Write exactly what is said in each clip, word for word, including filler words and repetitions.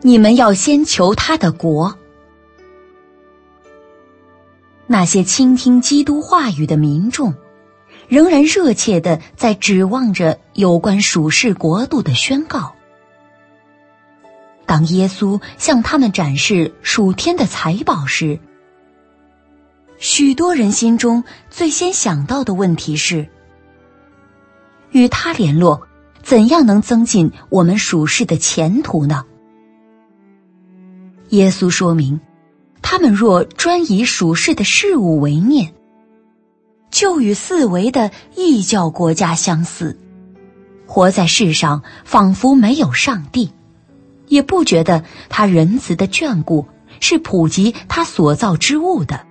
你们要先求他的国。那些倾听基督话语的民众，仍然热切地在指望着有关属世国度的宣告。当耶稣向他们展示属天的财宝时，许多人心中最先想到的问题是：与他联络，怎样能增进我们属世的前途呢？耶稣说明，他们若专以属世的事物为念，就与四维的异教国家相似，活在世上仿佛没有上帝，也不觉得他仁慈的眷顾是普及他所造之物的。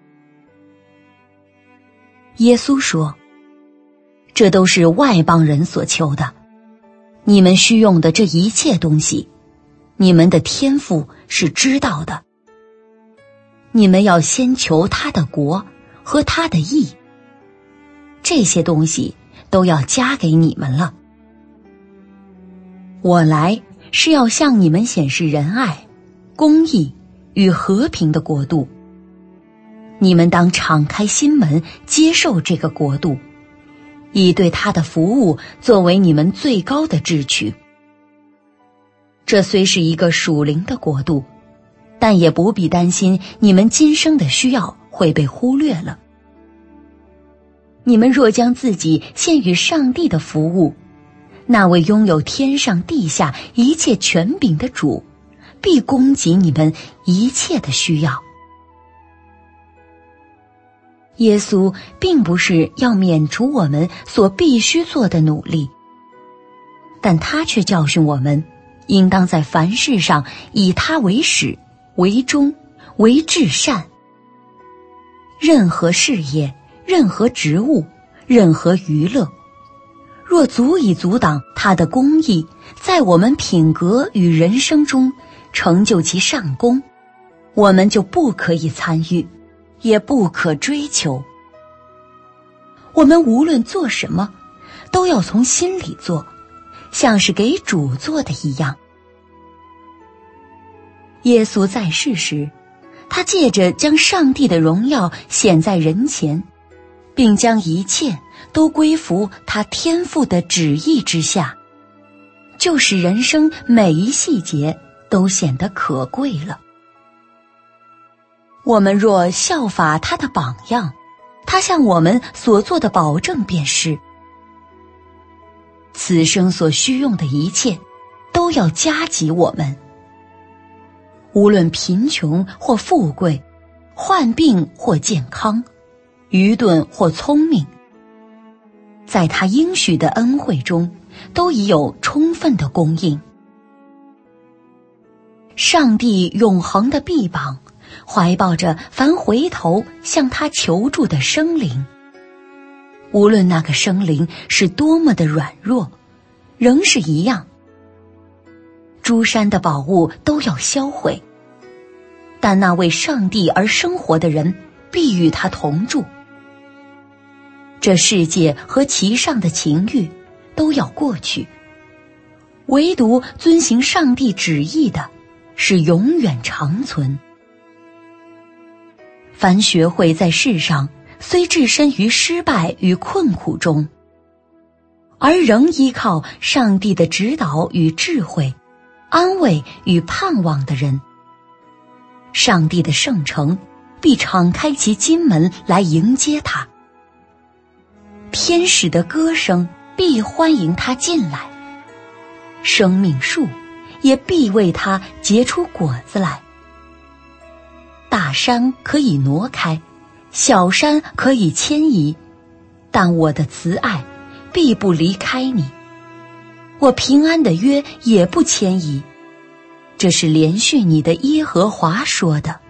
耶稣说，这都是外邦人所求的，你们需用的这一切东西，你们的天父是知道的。你们要先求他的国和他的义，这些东西都要加给你们了。我来是要向你们显示仁爱、公义与和平的国度。你们当敞开心门接受这个国度，以对他的服务作为你们最高的志趣。这虽是一个属灵的国度，但也不必担心你们今生的需要会被忽略了。你们若将自己献与上帝的服务，那位拥有天上地下一切权柄的主，必供给你们一切的需要。耶稣并不是要免除我们所必须做的努力，但他却教训我们，应当在凡事上以他为始、为终、为至善。任何事业、任何职务、任何娱乐，若足以阻挡他的公义在我们品格与人生中成就其上功，我们就不可以参与，也不可追求。我们无论做什么，都要从心里做，像是给主做的一样。耶稣在世时，他借着将上帝的荣耀显在人前，并将一切都归服他天父的旨意之下，就使人生每一细节都显得可贵了。我们若效法他的榜样，他向我们所做的保证便是：此生所需用的一切都要加给我们，无论贫穷或富贵，患病或健康，愚钝或聪明，在他应许的恩惠中都已有充分的供应。上帝永恒的臂膀怀抱着凡回头向他求助的生灵，无论那个生灵是多么的软弱，仍是一样。诸山的宝物都要销毁，但那为上帝而生活的人必与他同住。这世界和其上的情欲都要过去，唯独遵行上帝旨意的是永远长存。凡学会在世上虽置身于失败与困苦中，而仍依靠上帝的指导与智慧、安慰与盼望的人，上帝的圣城必敞开其金门来迎接他，天使的歌声必欢迎他进来，生命树也必为他结出果子来。大山可以挪开，小山可以迁移，但我的慈爱必不离开你，我平安的约也不迁移。这是连续你的耶和华说的。